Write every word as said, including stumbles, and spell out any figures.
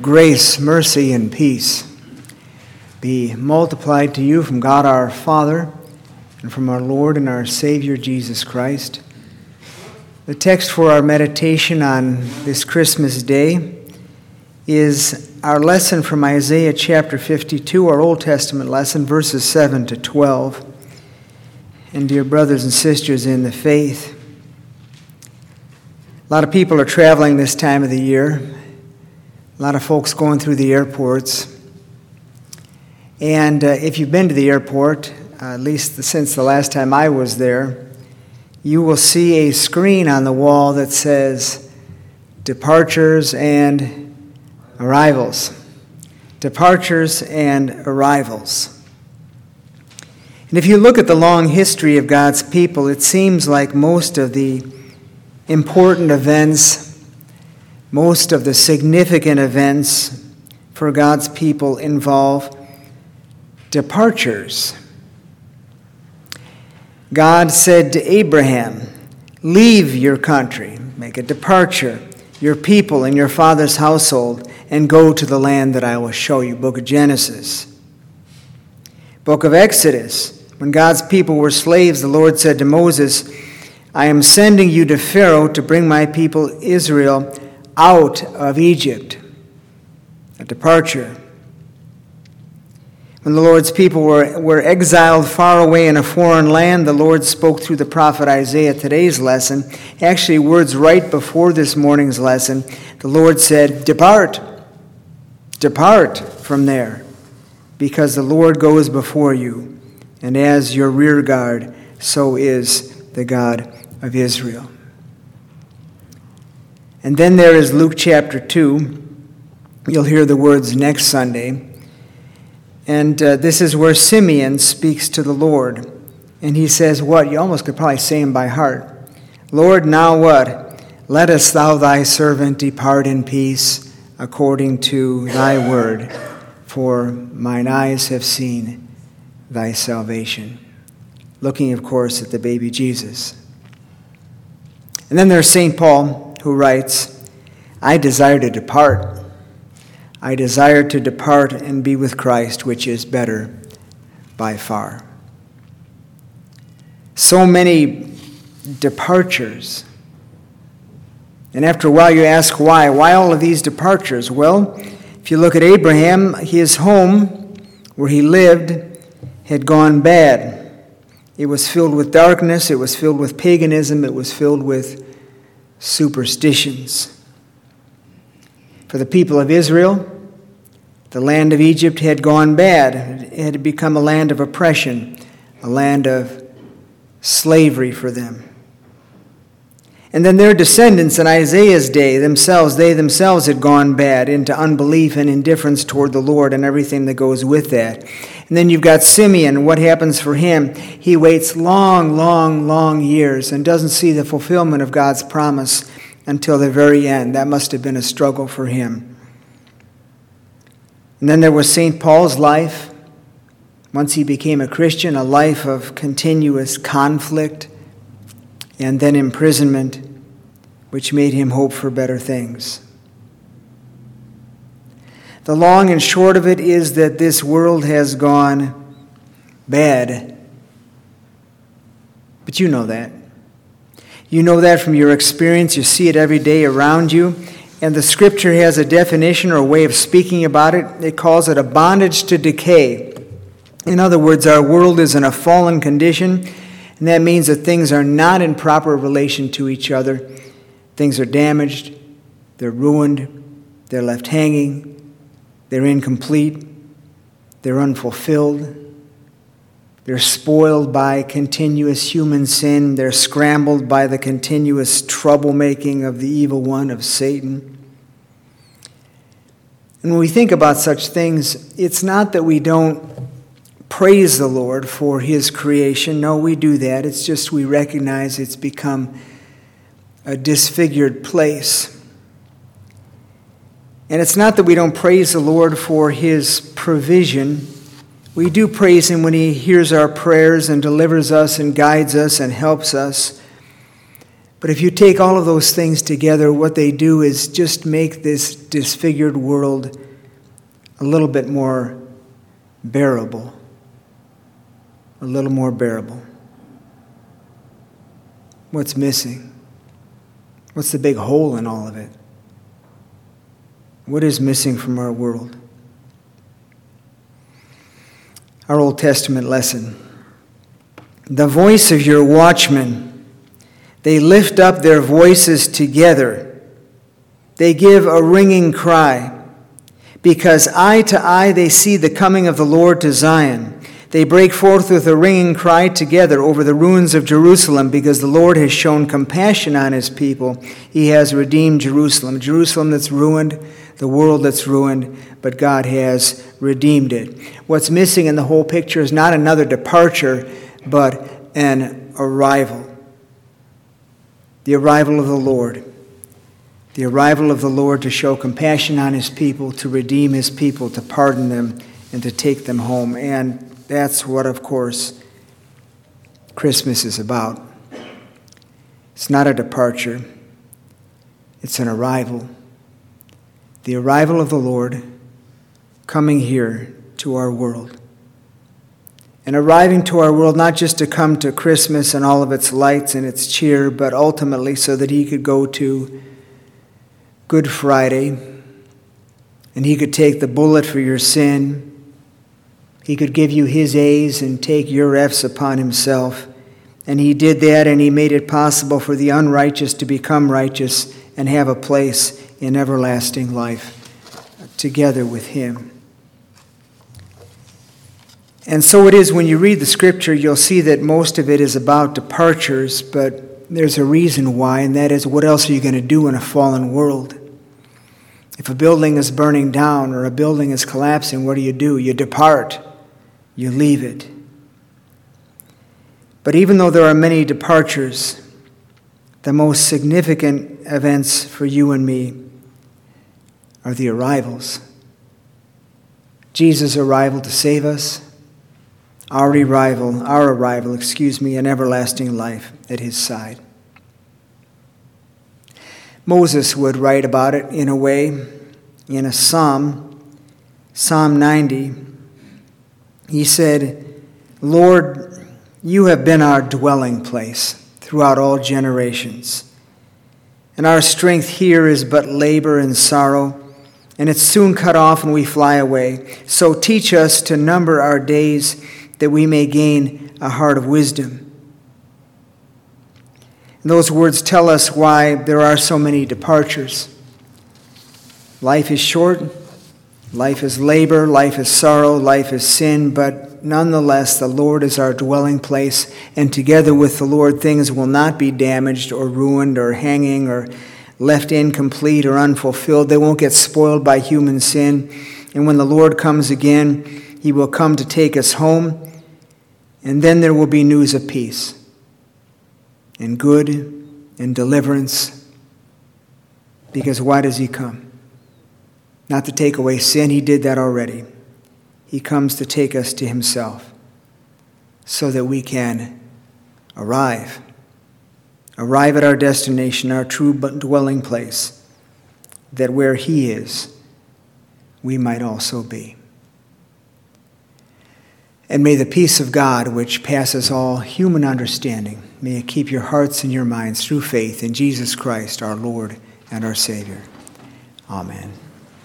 Grace, mercy, and peace be multiplied to you from God our Father and from our Lord and our Savior Jesus Christ. The text for our meditation on this Christmas day is our lesson from Isaiah chapter fifty-two, our Old Testament lesson, verses seven to twelve. And dear brothers and sisters in the faith, a lot of people are traveling this time of the year. A lot of folks going through the airports. And uh, if you've been to the airport, uh, at least since the last time I was there, you will see a screen on the wall that says departures and arrivals. Departures and arrivals. And if you look at the long history of God's people, it seems like most of the important events, most of the significant events for God's people involve departures. God said to Abraham, "Leave your country, make a departure, your people and your father's household, and go to the land that I will show you." Book of Genesis. Book of Exodus. When God's people were slaves, the Lord said to Moses, "I am sending you to Pharaoh to bring my people Israel out of Egypt." A departure. When the Lord's people were, were exiled far away in a foreign land, the Lord spoke through the prophet Isaiah today's lesson. Actually, words right before this morning's lesson. The Lord said, "Depart, depart from there, because the Lord goes before you, and as your rear guard, so is the God of Israel." And then there is Luke chapter two. You'll hear the words next Sunday. And uh, this is where Simeon speaks to the Lord. And he says what? You almost could probably say him by heart. "Lord, now what? Lettest thou thy servant depart in peace according to thy word. For mine eyes have seen thy salvation." Looking, of course, at the baby Jesus. And then there's Saint Paul, who writes, "I desire to depart. I desire to depart and be with Christ, which is better by far." So many departures. And after a while you ask why. Why all of these departures? Well, if you look at Abraham, his home where he lived had gone bad. It was filled with darkness. It was filled with paganism. It was filled with superstitions. For the people of Israel, the land of Egypt had gone bad. It had become a land of oppression, a land of slavery for them. And then their descendants in Isaiah's day themselves, they themselves had gone bad into unbelief and indifference toward the Lord and everything that goes with that. And then you've got Simeon. What happens for him? He waits long, long, long years and doesn't see the fulfillment of God's promise until the very end. That must have been a struggle for him. And then there was Saint Paul's life. Once he became a Christian, a life of continuous conflict and then imprisonment, which made him hope for better things. The long and short of it is that this world has gone bad. But you know that. You know that from your experience. You see it every day around you. And the Scripture has a definition or a way of speaking about it. It calls it a bondage to decay. In other words, our world is in a fallen condition. And that means that things are not in proper relation to each other. Things are damaged, they're ruined, they're left hanging, they're incomplete, they're unfulfilled, they're spoiled by continuous human sin, they're scrambled by the continuous troublemaking of the evil one, of Satan. And when we think about such things, it's not that we don't praise the Lord for his creation. No, we do that. It's just we recognize it's become a disfigured place. And it's not that we don't praise the Lord for his provision. We do praise him when he hears our prayers and delivers us and guides us and helps us. But if you take all of those things together, what they do is just make this disfigured world a little bit more bearable. A little more bearable. What's missing? What's the big hole in all of it? What is missing from our world? Our Old Testament lesson. The voice of your watchmen. They lift up their voices together. They give a ringing cry. Because eye to eye they see the coming of the Lord to Zion. They break forth with a ringing cry together over the ruins of Jerusalem, because the Lord has shown compassion on his people. He has redeemed Jerusalem. Jerusalem that's ruined, the world that's ruined, but God has redeemed it. What's missing in the whole picture is not another departure, but an arrival. The arrival of the Lord. The arrival of the Lord to show compassion on his people, to redeem his people, to pardon them, and to take them home. And that's what, of course, Christmas is about. It's not a departure. It's an arrival. The arrival of the Lord coming here to our world. And arriving to our world not just to come to Christmas and all of its lights and its cheer, but ultimately so that he could go to Good Friday and he could take the bullet for your sin. He could give you his A's and take your F's upon himself. And he did that, and he made it possible for the unrighteous to become righteous and have a place in everlasting life together with him. And so it is when you read the scripture, you'll see that most of it is about departures, but there's a reason why, and that is, what else are you going to do in a fallen world? If a building is burning down or a building is collapsing, what do you do? You depart. You leave it. But even though there are many departures, the most significant events for you and me are the arrivals. Jesus' arrival to save us, our arrival, our arrival, excuse me, in everlasting life at his side. Moses would write about it in a way, in a psalm, Psalm ninety. He said, Lord, you have been our dwelling place throughout all generations. And our strength here is but labor and sorrow, and it's soon cut off and we fly away. So teach us to number our days, that we may gain a heart of wisdom. And those words tell us why there are so many departures. Life is short, life is labor, life is sorrow, life is sin, but nonetheless the Lord is our dwelling place, and together with the Lord things will not be damaged or ruined or hanging or left incomplete or unfulfilled. They won't get spoiled by human sin. And when the Lord comes again, he will come to take us home, and then there will be news of peace and good and deliverance. Because why does he come? Not to take away sin. He did that already. He comes to take us to himself so that we can arrive. Arrive at our destination, our true dwelling place, that where he is, we might also be. And may the peace of God, which passes all human understanding, may it keep your hearts and your minds through faith in Jesus Christ, our Lord and our Savior. Amen.